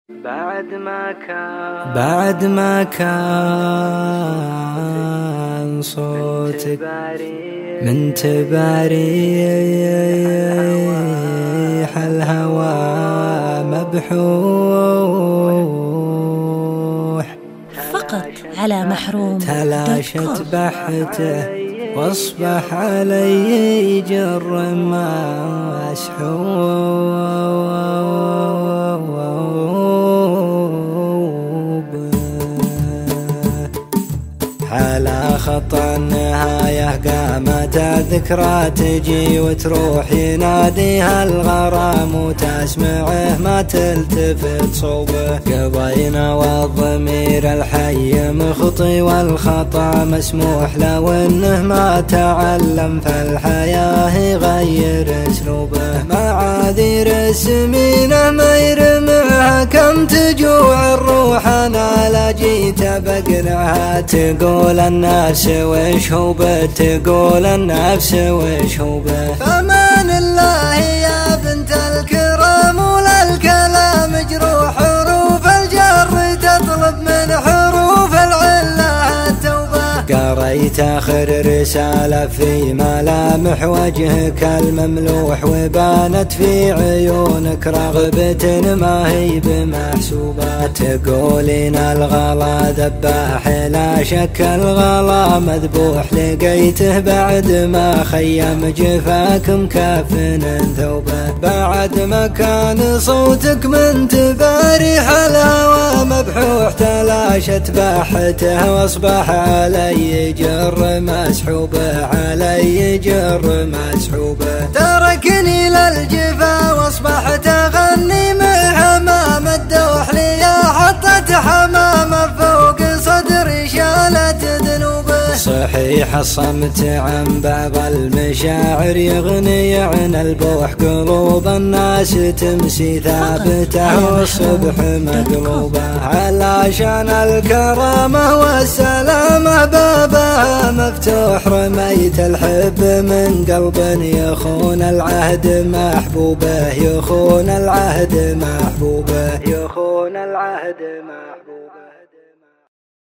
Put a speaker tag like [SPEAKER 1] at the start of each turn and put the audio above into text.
[SPEAKER 1] بعد ما كان صوتك من تباريح الهوى مبحوح،
[SPEAKER 2] فقط على محروم
[SPEAKER 1] تلاشت بحته واصبح علي جر مسحوب. على خط النهاية قامت الذكرى تجي وتروح، يناديها الغرام وتسمعه ما تلتفت صوبه. قضينا والضمير الحي مخطي والخطأ مسموح، لو انه ما تعلم فالحياة يغير اسلوبه. معاذير السمينة ما يرمعها، كم تجوع الروح انا لا جيت بقنعها. تقول النفس وش هو به، تقول النفس وش هو به. فمان الله يا بنت الكرام وللكلام جروح، حروف الجر تطلب من حروف العلة التوبة. قريت آخر رسالة في ملامح وجهك المملوح، وبانت في عيونك رغبة ما هي بمحسوبة. تقولين الغلا ذباح، لا شك الغلا مذبوح، لقيته بعد ما خيم جفاك مكافن ثوبه. بعد ما كان صوتك من تباريح الهوى مبحوح، تلاشت باحته واصبح علي جر مسحوبه، علي جر مسحوبه. تركني للجفا واصبحت اغني من حمام الدوح، لي حطت حمامه فوق صدري شالت ذنوبه. صحيح الصمت عن بعض المشاعر يغني عن البوح، قلوب الناس تمسي ثابته والصبح مقلوبه. علشان الكرامة والسلامة بابها مفتوح، رميت الحب من قلب يخون العهد محبوبه، يخون العهد محبوبه، يخون العهد محبوبه.